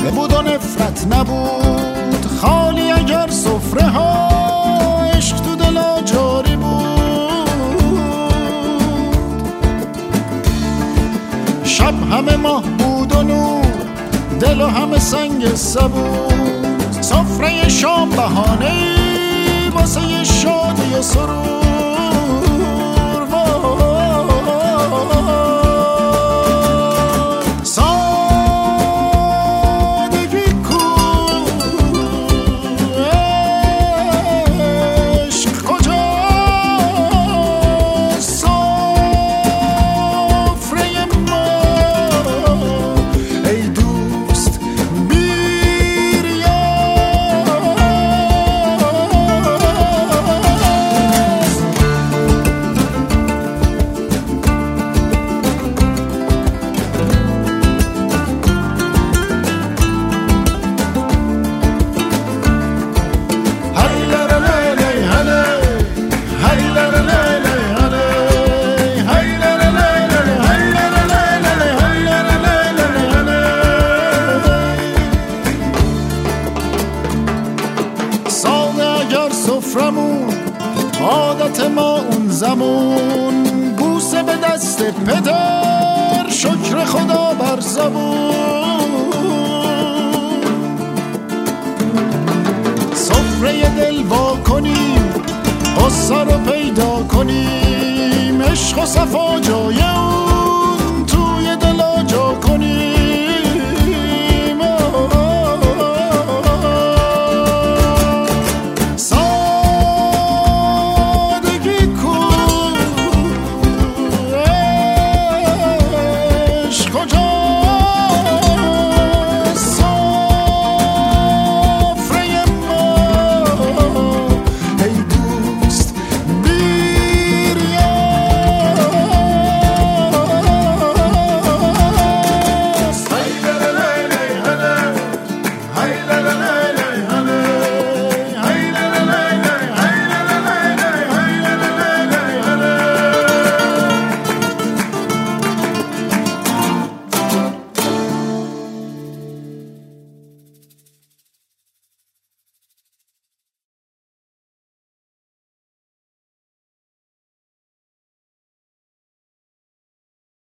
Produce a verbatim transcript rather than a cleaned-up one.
بود و نفرت نبود خالی، اگر سفره ها عشق تو دلا جاری بود. شب همه ماه بود و نور، دل و همه سنگ سبود، سفره شام بهانه‌ای واسه شادی و سرور. عادت ما اون زمان بوسه به دست پدر، شکر خدا بر زبون. سفره دل وا کنیم، غصه رو پیدا کنیم، عشق و صفا جای اون.